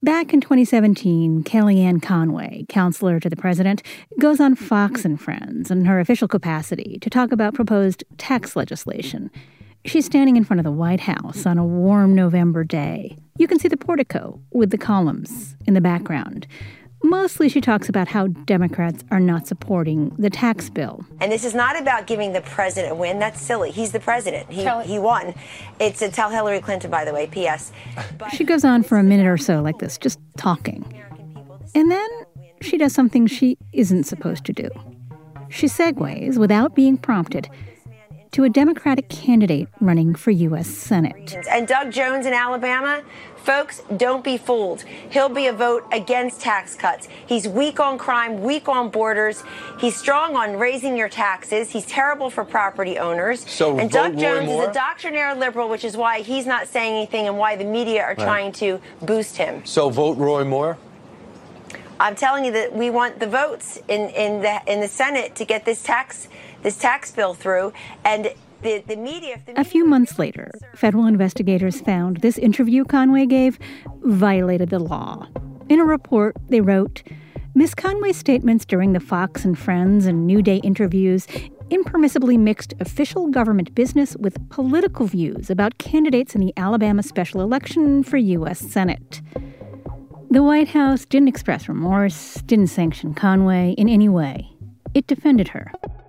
Back in 2017, Kellyanne Conway, counselor to the president, goes on Fox and Friends in her official capacity to talk about proposed tax legislation. She's standing in front of the White House on a warm November day. You can see the portico with the columns in the background. Mostly she talks about how Democrats are not supporting the tax bill. And this is not about giving the president a win. That's silly. He's the president. He won. It's a tell Hillary Clinton, by the way, P.S. She goes on for a minute or so like this, just talking. And then she does something she isn't supposed to do. She segues, without being prompted, to a Democratic candidate running for U.S. Senate. And Doug Jones in Alabama, folks, don't be fooled. He'll be a vote against tax cuts. He's weak on crime, weak on borders. He's strong on raising your taxes. He's terrible for property owners. And Doug Jones is a doctrinaire liberal, which is why he's not saying anything and why the media are trying to boost him. So vote Roy Moore? I'm telling you that we want the votes in the Senate to get this tax bill through. And the media... A few months later, federal investigators found this interview Conway gave violated the law. In a report, they wrote, Ms. Conway's statements during the Fox and Friends and New Day interviews impermissibly mixed official government business with political views about candidates in the Alabama special election for U.S. Senate. The White House didn't express remorse, didn't sanction Conway in any way. It defended her.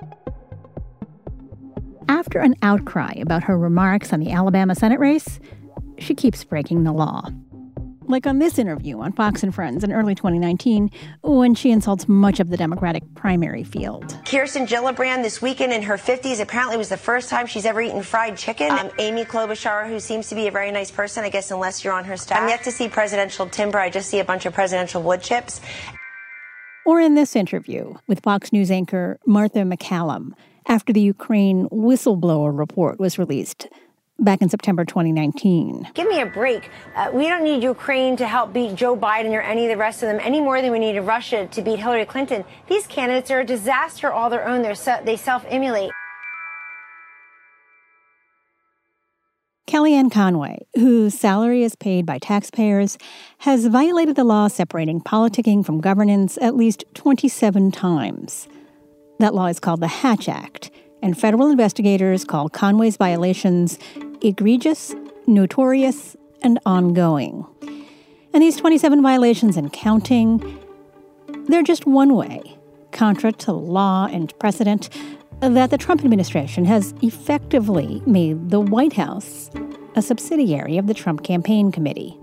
After an outcry about her remarks on the Alabama Senate race, she keeps breaking the law. Like on this interview on Fox and Friends in early 2019, when she insults much of the Democratic primary field. Kirsten Gillibrand this weekend in her 50s apparently was the first time she's ever eaten fried chicken. Amy Klobuchar, who seems to be a very nice person, I guess, unless you're on her staff. I'm yet to see presidential timber. I just see a bunch of presidential wood chips. Or in this interview with Fox News anchor Martha MacCallum, after the Ukraine whistleblower report was released back in September 2019. Give me a break. We don't need Ukraine to help beat Joe Biden or any of the rest of them any more than we need Russia to beat Hillary Clinton. These candidates are a disaster all their own. They self-emulate. Kellyanne Conway, whose salary is paid by taxpayers, has violated the law separating politicking from governance at least 27 times. That law is called the Hatch Act, and federal investigators call Conway's violations egregious, notorious, and ongoing. And these 27 violations and counting, they're just one way, contra to law and precedent, that the Trump administration has effectively made the White House a subsidiary of the Trump Campaign Committee.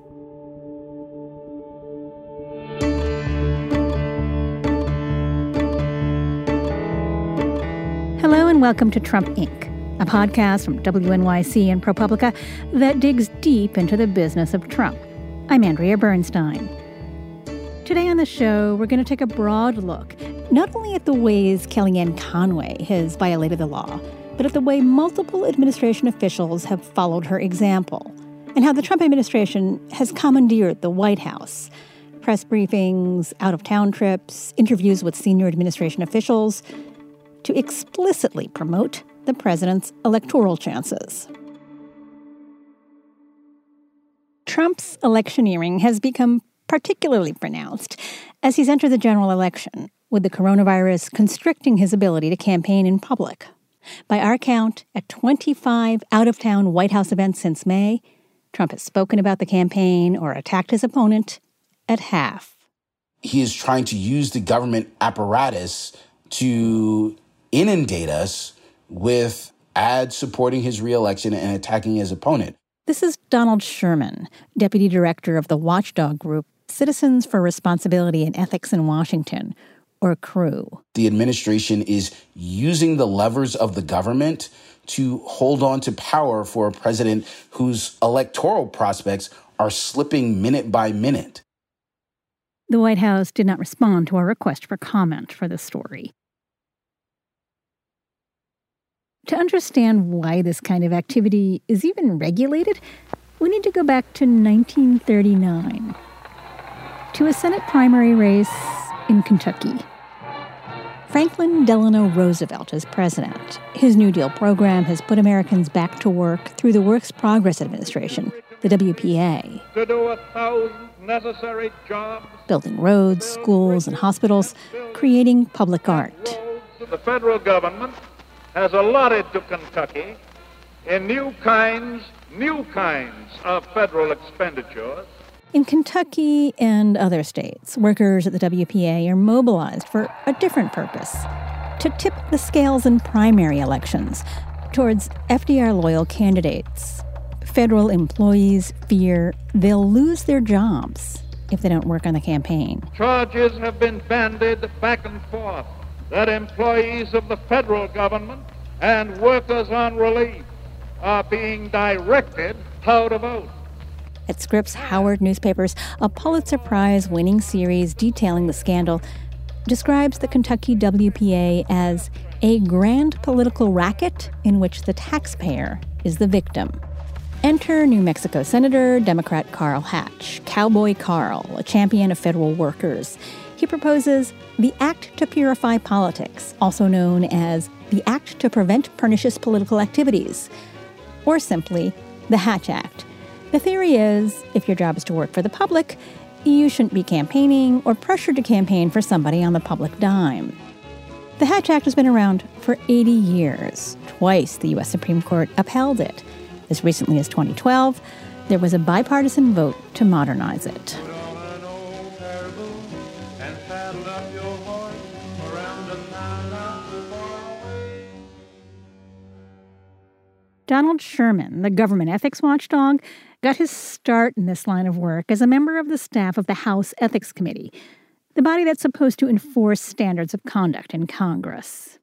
Hello and welcome to Trump Inc., a podcast from WNYC and ProPublica that digs deep into the business of Trump. I'm Andrea Bernstein. Today on the show, we're going to take a broad look, not only at the ways Kellyanne Conway has violated the law, but at the way multiple administration officials have followed her example, and how the Trump administration has commandeered the White House. Press briefings, out-of-town trips, interviews with senior administration officials, to explicitly promote the president's electoral chances. Trump's electioneering has become particularly pronounced as he's entered the general election, with the coronavirus constricting his ability to campaign in public. By our count, at 25 out-of-town White House events since May, Trump has spoken about the campaign or attacked his opponent at half. He is trying to use the government apparatus to inundate us with ads supporting his reelection and attacking his opponent. This is Donald Sherman, deputy director of the watchdog group Citizens for Responsibility and Ethics in Washington, or CREW. The administration is using the levers of the government to hold on to power for a president whose electoral prospects are slipping minute by minute. The White House did not respond to our request for comment for this story. To understand why this kind of activity is even regulated, we need to go back to 1939, to a Senate primary race in Kentucky. Franklin Delano Roosevelt is president. His New Deal program has put Americans back to work through the Works Progress Administration, the WPA. To do 1,000 necessary jobs. Building roads, schools, and hospitals, creating public art. The federal government has allotted to Kentucky in new kinds of federal expenditures. In Kentucky and other states, workers at the WPA are mobilized for a different purpose: to tip the scales in primary elections towards FDR-loyal candidates. Federal employees fear they'll lose their jobs if they don't work on the campaign. Charges have been bandied back and forth that employees of the federal government and workers on relief are being directed how to vote. At Scripps Howard Newspapers, a Pulitzer Prize-winning series detailing the scandal describes the Kentucky WPA as a grand political racket in which the taxpayer is the victim. Enter New Mexico Senator, Democrat Carl Hatch, Cowboy Carl, a champion of federal workers. He proposes the Act to Purify Politics, also known as the Act to Prevent Pernicious Political Activities, or simply the Hatch Act. The theory is, if your job is to work for the public, you shouldn't be campaigning or pressured to campaign for somebody on the public dime. The Hatch Act has been around for 80 years. Twice the U.S. Supreme Court upheld it. As recently as 2012, there was a bipartisan vote to modernize it. Donald Sherman, the government ethics watchdog, got his start in this line of work as a member of the staff of the House Ethics Committee, the body that's supposed to enforce standards of conduct in Congress.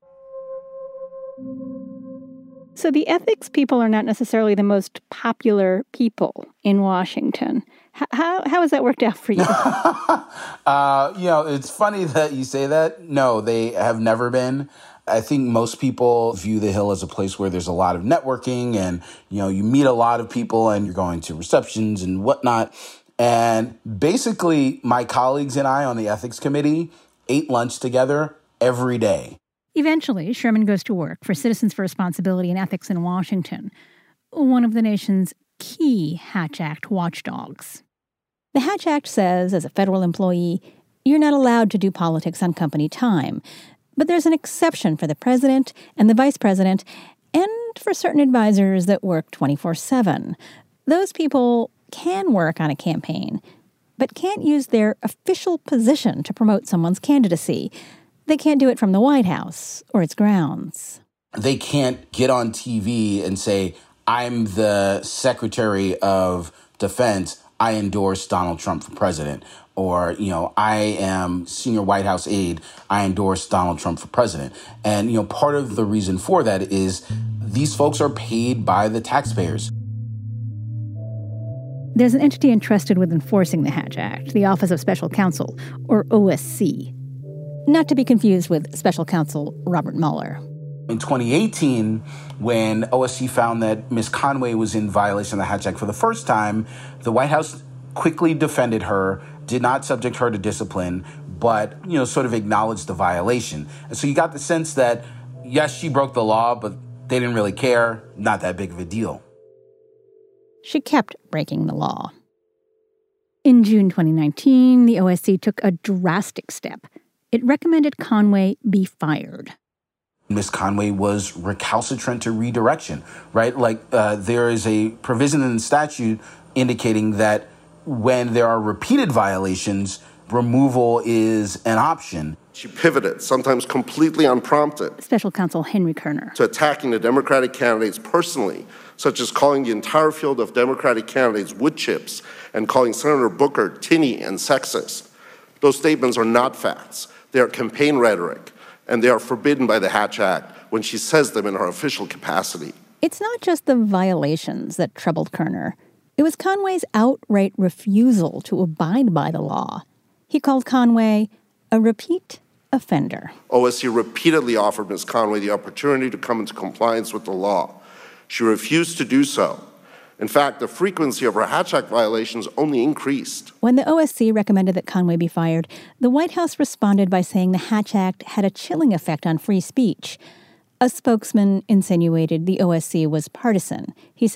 So the ethics people are not necessarily the most popular people in Washington. How has that worked out for you? It's funny that you say that. No, they have never been. I think most people view the Hill as a place where there's a lot of networking and, you meet a lot of people and you're going to receptions and whatnot. And basically, my colleagues and I on the ethics committee ate lunch together every day. Eventually, Sherman goes to work for Citizens for Responsibility and Ethics in Washington, one of the nation's key Hatch Act watchdogs. The Hatch Act says, as a federal employee, you're not allowed to do politics on company time. But there's an exception for the president and the vice president and for certain advisors that work 24/7. Those people can work on a campaign, but can't use their official position to promote someone's candidacy. They can't do it from the White House or its grounds. They can't get on TV and say, I'm the Secretary of Defense. I endorse Donald Trump for president. Or, I am senior White House aide. I endorse Donald Trump for president. And, part of the reason for that is these folks are paid by the taxpayers. There's an entity entrusted with enforcing the Hatch Act, the Office of Special Counsel, or OSC. Not to be confused with Special Counsel Robert Mueller. In 2018, when OSC found that Ms. Conway was in violation of the Hatch Act for the first time, the White House quickly defended her, did not subject her to discipline, but, sort of acknowledged the violation. And so you got the sense that, yes, she broke the law, but they didn't really care. Not that big of a deal. She kept breaking the law. In June 2019, the OSC took a drastic step. It recommended Conway be fired. Ms. Conway was recalcitrant to redirection, right? There is a provision in the statute indicating that when there are repeated violations, removal is an option. She pivoted, sometimes completely unprompted. Special Counsel Henry Kerner. To attacking the Democratic candidates personally, such as calling the entire field of Democratic candidates wood chips and calling Senator Booker tinny and sexist. Those statements are not facts. They are campaign rhetoric, and they are forbidden by the Hatch Act when she says them in her official capacity. It's not just the violations that troubled Kerner. It was Conway's outright refusal to abide by the law. He called Conway a repeat offender. OSC repeatedly offered Ms. Conway the opportunity to come into compliance with the law. She refused to do so. In fact, the frequency of her Hatch Act violations only increased. When the OSC recommended that Conway be fired, the White House responded by saying the Hatch Act had a chilling effect on free speech. A spokesman insinuated the OSC was partisan. He said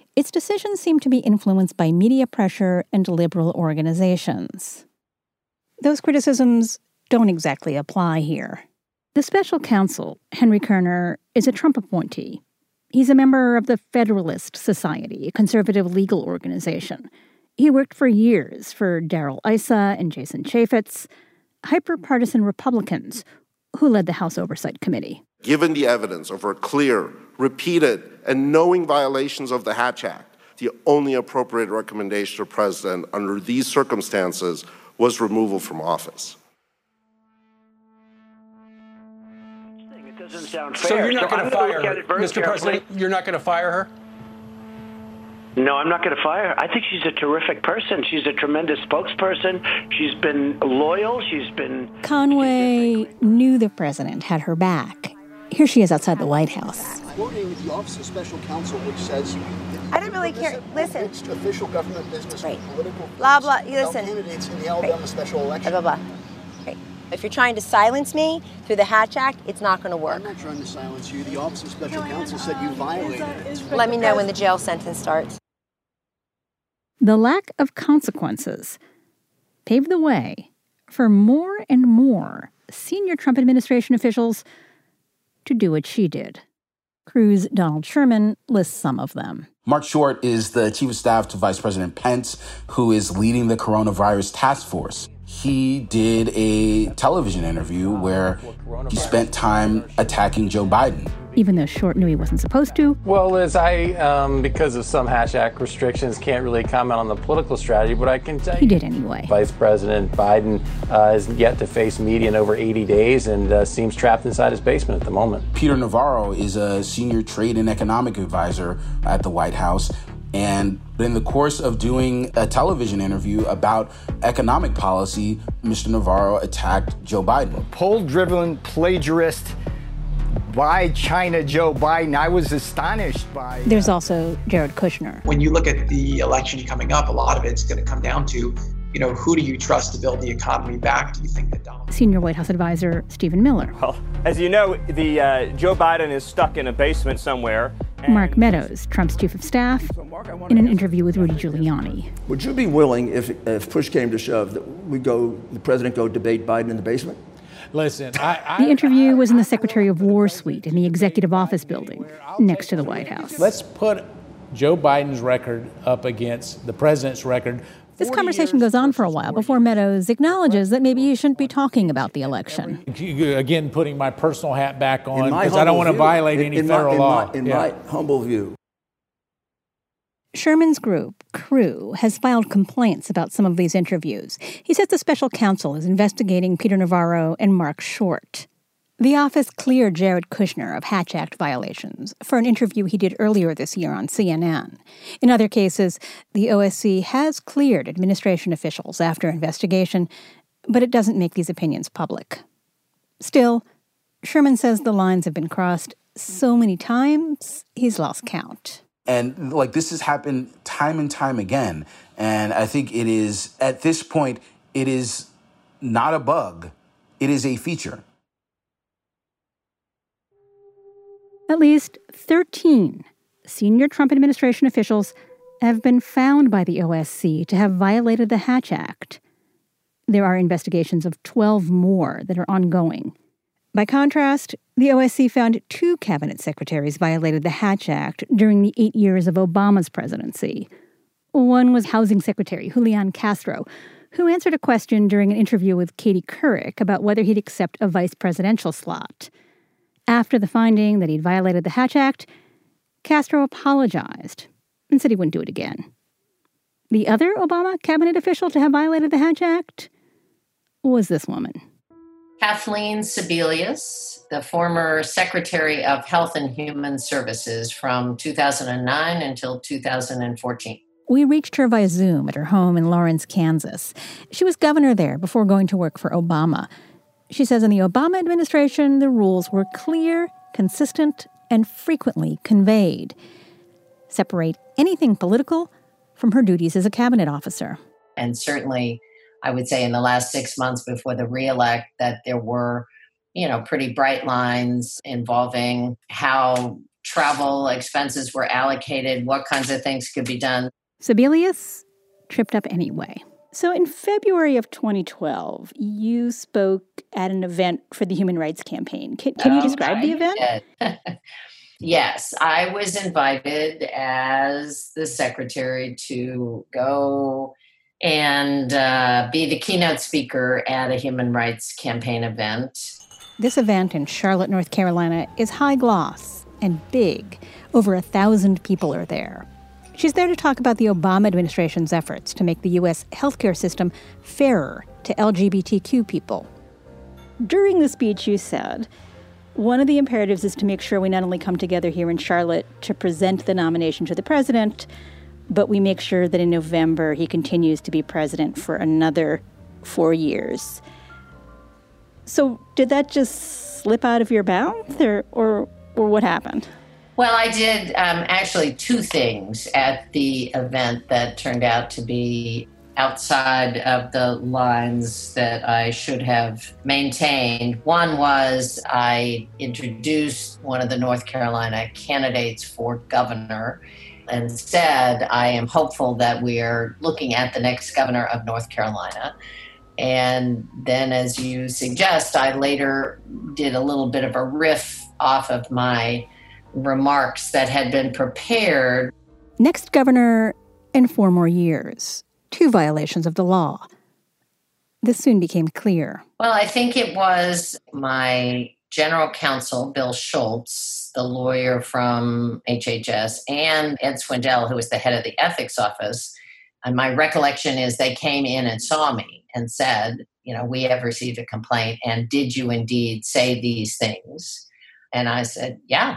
its decisions seem to be influenced by media pressure and liberal organizations. Those criticisms don't exactly apply here. The special counsel, Henry Kerner, is a Trump appointee. He's a member of the Federalist Society, a conservative legal organization. He worked for years for Darrell Issa and Jason Chaffetz, hyper-partisan Republicans who led the House Oversight Committee. Given the evidence of her clear, repeated, and knowing violations of the Hatch Act, the only appropriate recommendation to the president under these circumstances was removal from office. It doesn't sound fair. So you're not going to fire her, Mr. President? You're not going to fire her? No, I'm not going to fire her. I think she's a terrific person. She's a tremendous spokesperson. She's been loyal. Conway knew the president had her back. Here she is outside the White House. Quoting the Office of Special Counsel, which says, I don't really care. Listen. It's official government business Right. and political Blah, blah. You listen. candidates in the Alabama special election. Blah, blah, blah. Right. If you're trying to silence me through the Hatch Act, it's not going to work. I'm not trying to silence you. The Office of Special Counsel said you violated it. Let me know when the jail sentence starts. The lack of consequences paved the way for more and more senior Trump administration officials to do what she did. Crew's Donald Sherman lists some of them. Mark Short is the chief of staff to Vice President Pence, who is leading the coronavirus task force. He did a television interview where he spent time attacking Joe Biden. Even though Short knew he wasn't supposed to. Well, Liz, because of some Hatch Act restrictions, can't really comment on the political strategy, but I can tell you... He did anyway. Vice President Biden is yet to face media in over 80 days and seems trapped inside his basement at the moment. Peter Navarro is a senior trade and economic advisor at the White House. And in the course of doing a television interview about economic policy, Mr. Navarro attacked Joe Biden. Poll-driven plagiarist by China Joe Biden. I was astonished by... There's also Jared Kushner. When you look at the election coming up, a lot of it's going to come down to, who do you trust to build the economy back? Do you think that Donald... Senior White House advisor Stephen Miller. Well, as you know, the Joe Biden is stuck in a basement somewhere. Mark Meadows, Trump's chief of staff, in an interview with Rudy Giuliani. Would you be willing, if push came to shove, that the president go debate Biden in the basement? Listen, the interview was in the Secretary of War suite in the Executive Office building next to the White House. Let's put Joe Biden's record up against the president's record. This conversation goes on for a while before Meadows acknowledges that maybe he shouldn't be talking about the election. Again, putting my personal hat back on because I don't want to violate any federal law. In my humble view. Sherman's group, Crew, has filed complaints about some of these interviews. He says the special counsel is investigating Peter Navarro and Mark Short. The office cleared Jared Kushner of Hatch Act violations for an interview he did earlier this year on CNN. In other cases, the OSC has cleared administration officials after investigation, but it doesn't make these opinions public. Still, Sherman says the lines have been crossed so many times, he's lost count. And this has happened time and time again. And I think it is, at this point, it is not a bug. It is a feature. At least 13 senior Trump administration officials have been found by the OSC to have violated the Hatch Act. There are investigations of 12 more that are ongoing. By contrast, the OSC found 2 cabinet secretaries violated the Hatch Act during the 8 years of Obama's presidency. One was Housing Secretary Julian Castro, who answered a question during an interview with Katie Couric about whether he'd accept a vice presidential slot. After the finding that he'd violated the Hatch Act, Castro apologized and said he wouldn't do it again. The other Obama cabinet official to have violated the Hatch Act was this woman. Kathleen Sebelius, the former Secretary of Health and Human Services from 2009 until 2014. We reached her via Zoom at her home in Lawrence, Kansas. She was governor there before going to work for Obama. She says in the Obama administration, the rules were clear, consistent, and frequently conveyed. Separate anything political from her duties as a cabinet officer. And certainly, I would say in the last 6 months before the re-elect that there were, pretty bright lines involving how travel expenses were allocated, what kinds of things could be done. Sebelius tripped up anyway. So in February of 2012, you spoke at an event for the Human Rights Campaign. Can you describe the event? Yes, I was invited as the secretary to go and be the keynote speaker at a Human Rights Campaign event. This event in Charlotte, North Carolina is high gloss and big. Over 1,000 people are there. She's there to talk about the Obama administration's efforts to make the U.S. healthcare system fairer to LGBTQ people. During the speech, you said, one of the imperatives is to make sure we not only come together here in Charlotte to present the nomination to the president, but we make sure that in November he continues to be president for another 4 years. So did that just slip out of your mouth, or what happened? Well, I did actually two things at the event that turned out to be outside of the lines that I should have maintained. One was I introduced one of the North Carolina candidates for governor and said, I am hopeful that we are looking at the next governor of North Carolina. And then, as you suggest, I later did a little bit of a riff off of my remarks that had been prepared. Next governor in 4 more years. 2 violations of the law. This soon became clear. Well, I think it was my general counsel, Bill Schultz, the lawyer from HHS, and Ed Swindell, who was the head of the ethics office. And my recollection is they came in and saw me and said, we have received a complaint, and did you indeed say these things? And I said, yeah,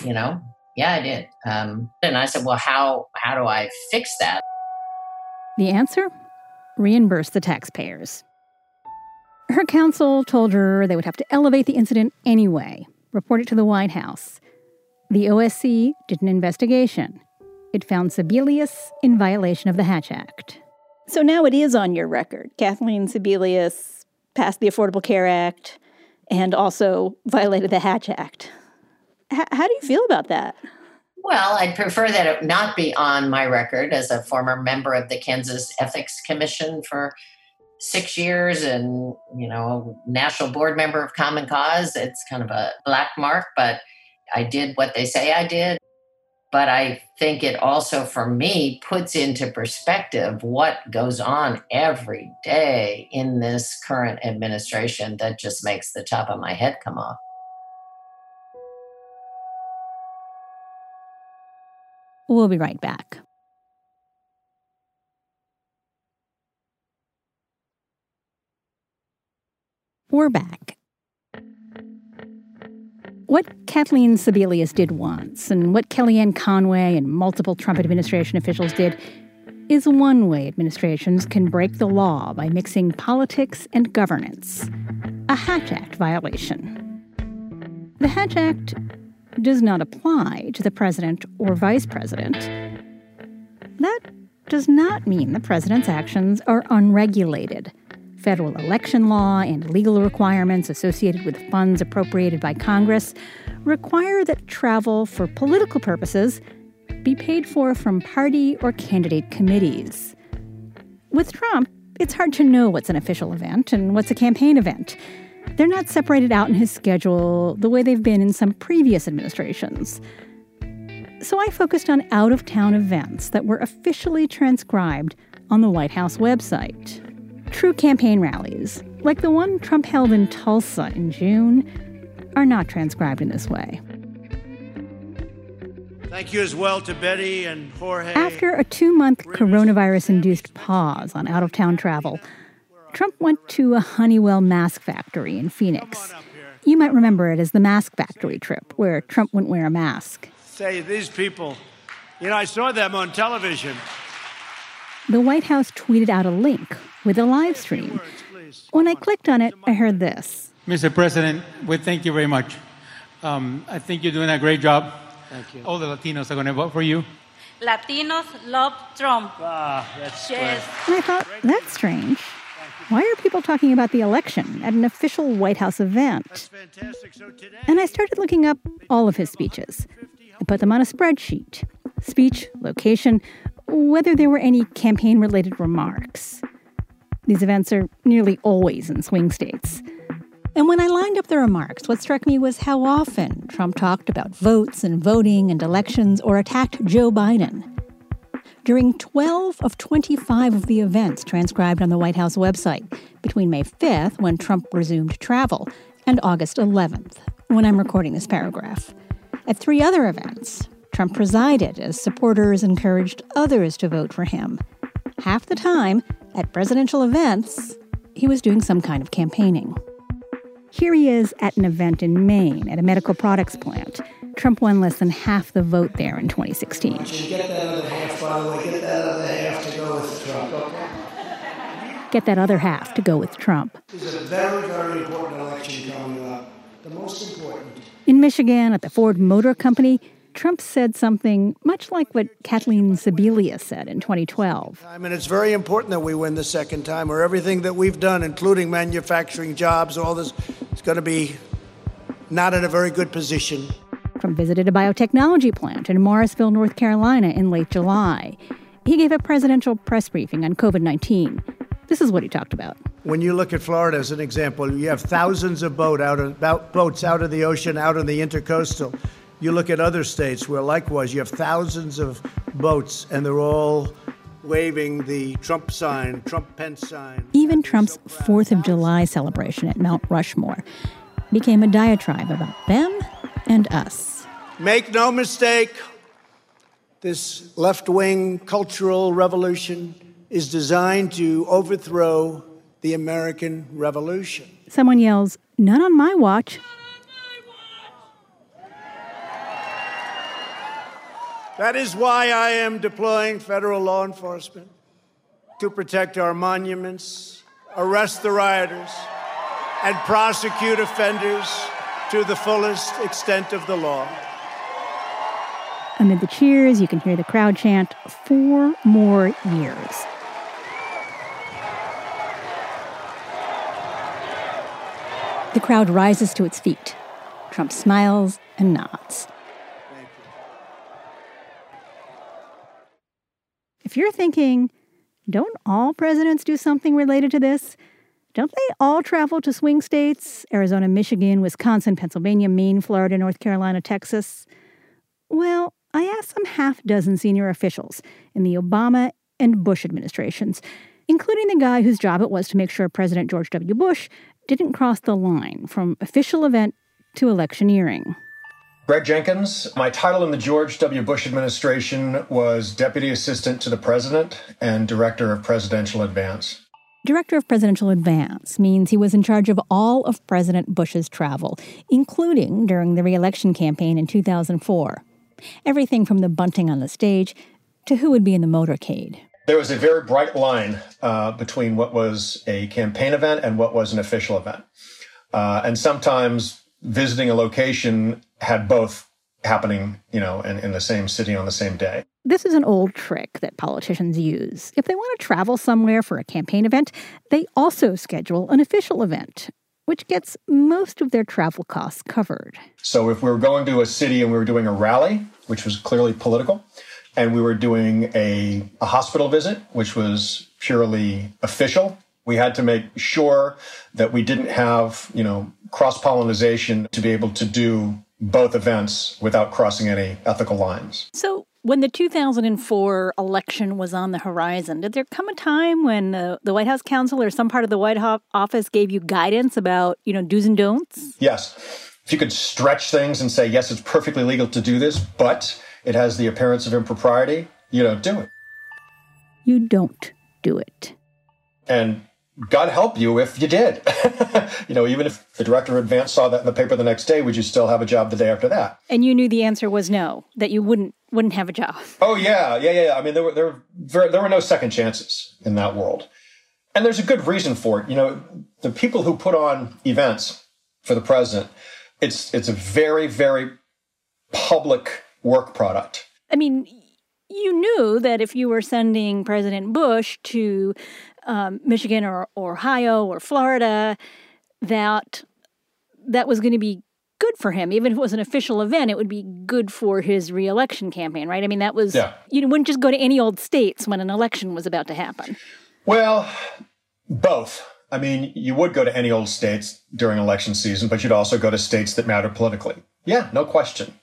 I did. And I said, well, how do I fix that? The answer? Reimburse the taxpayers. Her counsel told her they would have to elevate the incident anyway, report it to the White House. The OSC did an investigation. It found Sebelius in violation of the Hatch Act. So now it is on your record. Kathleen Sebelius passed the Affordable Care Act and also violated the Hatch Act. How do you feel about that? Well, I'd prefer that it not be on my record as a former member of the Kansas Ethics Commission for 6 years and, national board member of Common Cause. It's kind of a black mark, but I did what they say I did. But I think it also, for me, puts into perspective what goes on every day in this current administration that just makes the top of my head come off. We'll be right back. We're back. What Kathleen Sebelius did once, and what Kellyanne Conway and multiple Trump administration officials did, is one way administrations can break the law by mixing politics and governance. A Hatch Act violation. The Hatch Act does not apply to the president or vice president. That does not mean the president's actions are unregulated. Federal election law and legal requirements associated with funds appropriated by Congress require that travel for political purposes be paid for from party or candidate committees. With Trump, it's hard to know what's an official event and what's a campaign event. They're not separated out in his schedule the way they've been in some previous administrations. So I focused on out-of-town events that were officially transcribed on the White House website. True campaign rallies, like the one Trump held in Tulsa in June, are not transcribed in this way. Thank you as well to Betty and Jorge. After a 2-month coronavirus-induced pause on out-of-town travel, Trump went to a Honeywell mask factory in Phoenix. You might remember it as the mask factory trip, where Trump wouldn't wear a mask. Say, these people, I saw them on television. The White House tweeted out a link with a live stream. When I clicked on it, I heard this. Mr. President, we thank you very much. I think you're doing a great job. Thank you. All the Latinos are going to vote for you. Latinos love Trump. That's yes. And I thought, that's strange. Why are people talking about the election at an official White House event? That's fantastic. So today, and I started looking up all of his speeches. I put them on a spreadsheet. Speech, location, whether there were any campaign-related remarks. These events are nearly always in swing states. And when I lined up the remarks, what struck me was how often Trump talked about votes and voting and elections or attacked Joe Biden. During 12 of 25 of the events transcribed on the White House website, between May 5th, when Trump resumed travel, and August 11th, when I'm recording this paragraph. At 3 other events, Trump presided as supporters encouraged others to vote for him. Half the time, at presidential events, he was doing some kind of campaigning. Here he is at an event in Maine at a medical products plant. Trump won less than half the vote there in 2016. Get that other half, by the way, get that other half to go with Trump, okay? Get that other half to go with Trump. This is a very, very important election coming up. The most important. In Michigan, at the Ford Motor Company, Trump said something much like what Kathleen Sebelius said in 2012. And it's very important that we win the second time, or everything that we've done, including manufacturing jobs, all this, is going to be not in a very good position. Trump visited a biotechnology plant in Morrisville, North Carolina in late July. He gave a presidential press briefing on COVID-19. This is what he talked about. When you look at Florida as an example, you have thousands of boats out of the ocean, out in the intercoastal. You look at other states where likewise you have thousands of boats and they're all waving the Trump sign, Trump-Pence sign. Even Trump's 4th of July celebration at Mount Rushmore became a diatribe about them and us. Make no mistake, this left-wing cultural revolution is designed to overthrow the American Revolution. Someone yells, "Not on my watch." That is why I am deploying federal law enforcement to protect our monuments, arrest the rioters, and prosecute offenders to the fullest extent of the law. Amid the cheers, you can hear the crowd chant, 4 more years. The crowd rises to its feet. Trump smiles and nods. If you're thinking, don't all presidents do something related to this? Don't they all travel to swing states? Arizona, Michigan, Wisconsin, Pennsylvania, Maine, Florida, North Carolina, Texas? Well, I asked some half-dozen senior officials in the Obama and Bush administrations, including the guy whose job it was to make sure President George W. Bush didn't cross the line from official event to electioneering. Greg Jenkins. My title in the George W. Bush administration was Deputy Assistant to the President and Director of Presidential Advance. Director of Presidential Advance means he was in charge of all of President Bush's travel, including during the re-election campaign in 2004. Everything from the bunting on the stage to who would be in the motorcade. There was a very bright line between what was a campaign event and what was an official event. And sometimes visiting a location had both happening, in the same city on the same day. This is an old trick that politicians use. If they want to travel somewhere for a campaign event, they also schedule an official event, which gets most of their travel costs covered. So if we were going to a city and we were doing a rally, which was clearly political, and we were doing a hospital visit, which was purely official, we had to make sure that we didn't have, cross-pollination to be able to do both events without crossing any ethical lines. So when the 2004 election was on the horizon, did there come a time when the White House counsel or some part of the White Office gave you guidance about, do's and don'ts? Yes. If you could stretch things and say, yes, it's perfectly legal to do this, but it has the appearance of impropriety, you don't do it. You don't do it. And God help you if you did. Even if the director of advance saw that in the paper the next day, would you still have a job the day after that? And you knew the answer was no, that you wouldn't have a job. Oh, yeah. I mean, there were no second chances in that world. And there's a good reason for it. The people who put on events for the president, it's a very, very public work product. I mean, you knew that if you were sending President Bush to Michigan or Ohio or Florida, that was going to be good for him. Even if it was an official event, it would be good for his reelection campaign, right? I mean, that was, you wouldn't just go to any old states when an election was about to happen. Well, both. I mean, you would go to any old states during election season, but you'd also go to states that matter politically. Yeah, no question.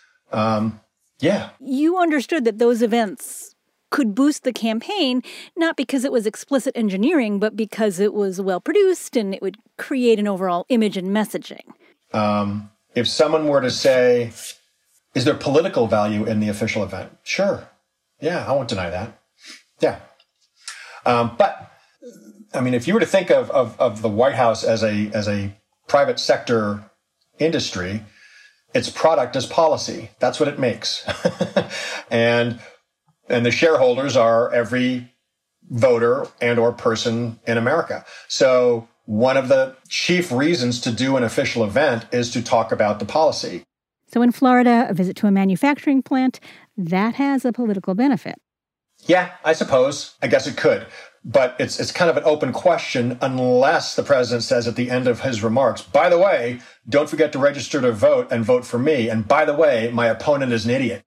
You understood that those events could boost the campaign, not because it was explicit engineering, but because it was well-produced and it would create an overall image and messaging. If someone were to say, is there political value in the official event? Sure. Yeah, I won't deny that. Yeah. But, I mean, if you were to think of the White House as a private sector industry, its product is policy. That's what it makes. And the shareholders are every voter and or person in America. So one of the chief reasons to do an official event is to talk about the policy. So in Florida, a visit to a manufacturing plant, that has a political benefit. Yeah, I suppose. I guess it could. But it's kind of an open question unless the president says at the end of his remarks, by the way, don't forget to register to vote and vote for me. And by the way, my opponent is an idiot.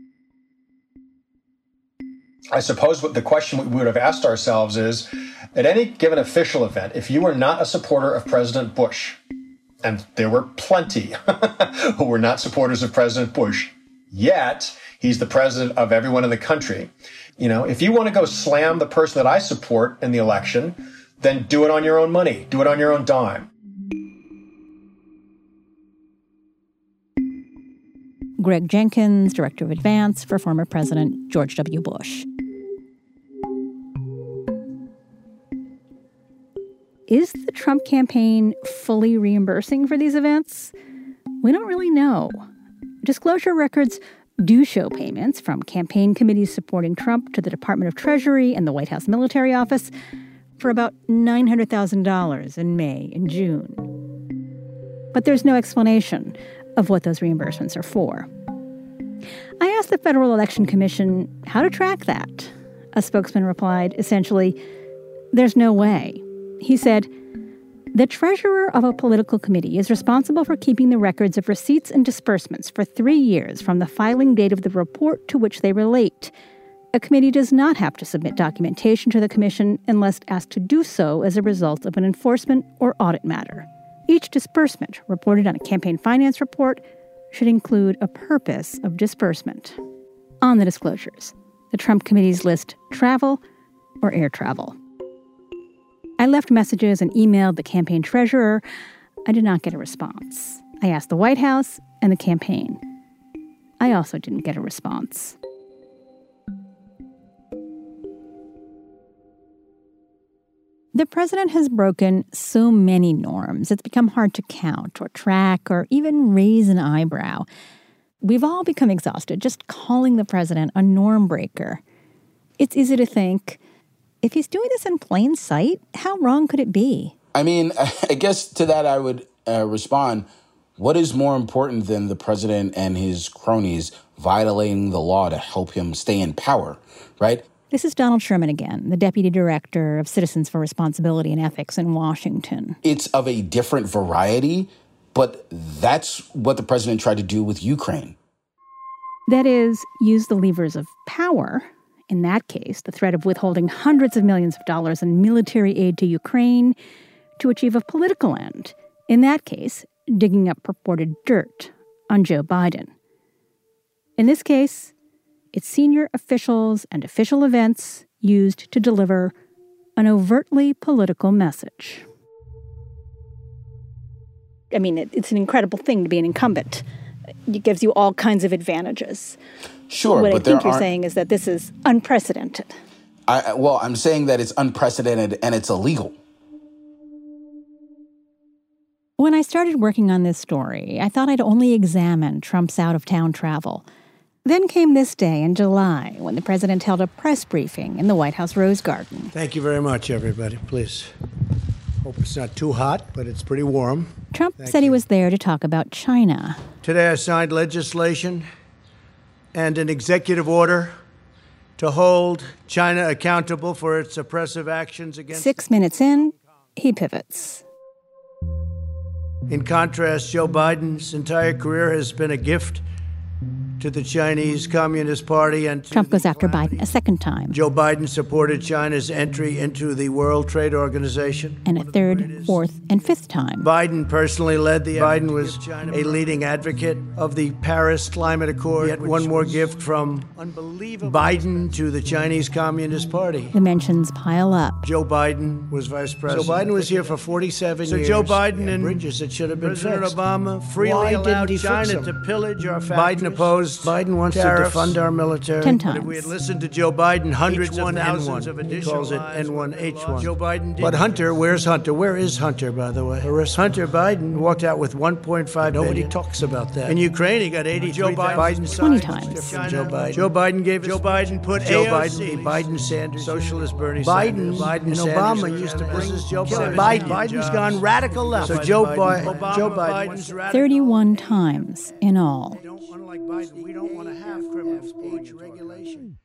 I suppose what the question we would have asked ourselves is, at any given official event, if you were not a supporter of President Bush, and there were plenty who were not supporters of President Bush, yet he's the president of everyone in the country. You know, if you want to go slam the person that I support in the election, then do it on your own money. Do it on your own dime. Greg Jenkins, Director of Advance for former President George W. Bush. Is the Trump campaign fully reimbursing for these events? We don't really know. Disclosure records do show payments from campaign committees supporting Trump to the Department of Treasury and the White House Military Office for about $900,000 in May and June. But there's no explanation of what those reimbursements are for. I asked the Federal Election Commission how to track that. A spokesman replied, essentially, there's no way. He said, the treasurer of a political committee is responsible for keeping the records of receipts and disbursements for 3 years from the filing date of the report to which they relate. A committee does not have to submit documentation to the commission unless asked to do so as a result of an enforcement or audit matter. Each disbursement reported on a campaign finance report should include a purpose of disbursement. On the disclosures, the Trump committees list travel or air travel. I left messages and emailed the campaign treasurer. I did not get a response. I asked the White House and the campaign. I also didn't get a response. The president has broken so many norms, it's become hard to count or track or even raise an eyebrow. We've all become exhausted just calling the president a norm breaker. It's easy to think, if he's doing this in plain sight, how wrong could it be? I mean, I guess to that I would respond, what is more important than the president and his cronies violating the law to help him stay in power, right? This is Donald Sherman again, the Deputy Director of Citizens for Responsibility and Ethics in Washington. It's of a different variety, but that's what the president tried to do with Ukraine. That is, use the levers of power. In that case, the threat of withholding hundreds of millions of dollars in military aid to Ukraine to achieve a political end. In that case, digging up purported dirt on Joe Biden. In this case, it's senior officials and official events used to deliver an overtly political message. I mean, it's an incredible thing to be an incumbent. It gives you all kinds of advantages. Sure, what but I think you're saying is that this is unprecedented. I'm saying that it's unprecedented and it's illegal. When I started working on this story, I thought I'd only examine Trump's out-of-town travel. Then came this day in July, when the president held a press briefing in the White House Rose Garden. Thank you very much, everybody. Please. Hope it's not too hot, but it's pretty warm. Trump said he was there to talk about China. Today I signed legislation and an executive order to hold China accountable for its oppressive actions against... 6 minutes in, he pivots. In contrast, Joe Biden's entire career has been a gift to the Chinese Communist Party and Trump goes after Biden a second time. Joe Biden supported China's entry into the World Trade Organization. And a third, fourth, and fifth time. Biden personally led the... Biden was a leading advocate of the Paris Climate Accord. Yet one more gift from Biden to the Chinese Communist Party. The mentions pile up. Joe Biden was vice president. Joe Biden was here for 47 years. So Joe Biden and bridges that should have been President Obama freely allowed China to pillage our factories. Biden opposed. Biden wants to defund our military. 10 times. But if we had listened to Joe Biden, hundreds of thousands of additional... He calls it N1H1. Joe Biden did. But Hunter, where's Hunter? Where is Hunter, by the way? Hunter Biden walked out with $1.5 billion. Nobody talks about that. In Ukraine, he got 83,000. Joe Biden 20 times. Joe Biden. Joe Biden gave us... Joe Biden put Joe Biden, the Biden Sanders, socialist Bernie Sanders. Biden and Obama used to bring Joe Biden. Biden's gone radical left. So Joe Biden's 31 times in all. Unlike Biden, we don't want to have criminal speech regulation.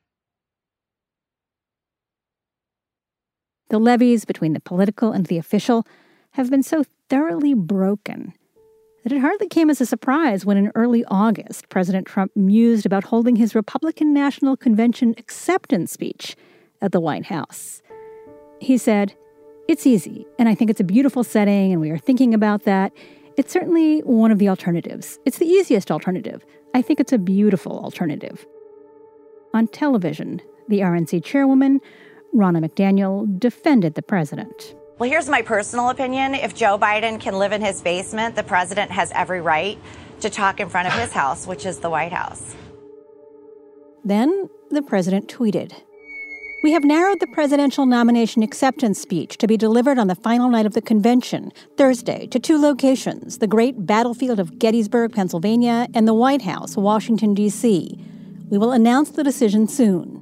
The levees between the political and the official have been so thoroughly broken that it hardly came as a surprise when in early August, President Trump mused about holding his Republican National Convention acceptance speech at the White House. He said, "It's easy, and I think it's a beautiful setting, and we are thinking about that. It's certainly one of the alternatives. It's the easiest alternative. I think it's a beautiful alternative." On television, the RNC chairwoman, Ronna McDaniel, defended the president. Well, here's my personal opinion. If Joe Biden can live in his basement, the president has every right to talk in front of his house, which is the White House. Then the president tweeted, "We have narrowed the presidential nomination acceptance speech to be delivered on the final night of the convention, Thursday, to 2 locations, the great battlefield of Gettysburg, Pennsylvania, and the White House, Washington, D.C. We will announce the decision soon."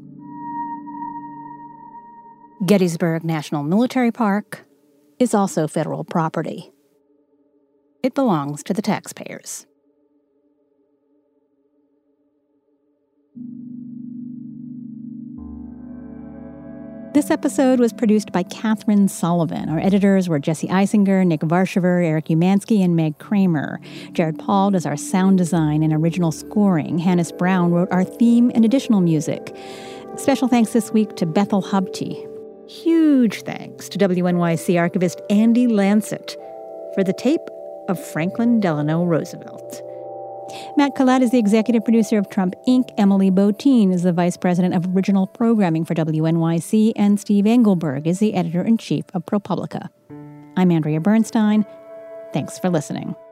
Gettysburg National Military Park is also federal property. It belongs to the taxpayers. This episode was produced by Catherine Sullivan. Our editors were Jesse Eisinger, Nick Varshaver, Eric Umansky, and Meg Kramer. Jared Paul does our sound design and original scoring. Hannes Brown wrote our theme and additional music. Special thanks this week to Bethel Hubty. Huge thanks to WNYC archivist Andy Lancet for the tape of Franklin Delano Roosevelt. Matt Collette is the executive producer of Trump Inc. Emily Botein is the vice president of original programming for WNYC, and Steve Engelberg is the editor-in-chief of ProPublica. I'm Andrea Bernstein. Thanks for listening.